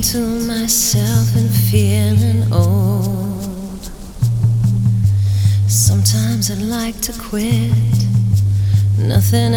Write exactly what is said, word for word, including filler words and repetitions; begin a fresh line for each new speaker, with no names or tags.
to myself and feeling old. Sometimes I'd like to quit. Nothing